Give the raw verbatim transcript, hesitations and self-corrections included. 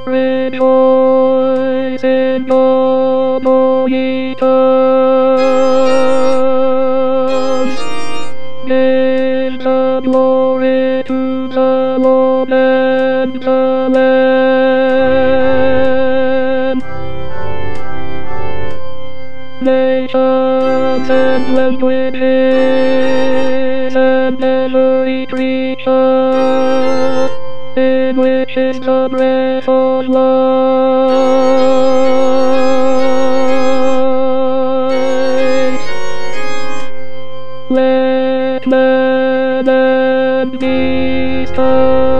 Rejoice in God, O ye tongues. Give the glory to the Lord and the Lamb. Nations and languages and every creature in which is the breath of life. Let man and beast come.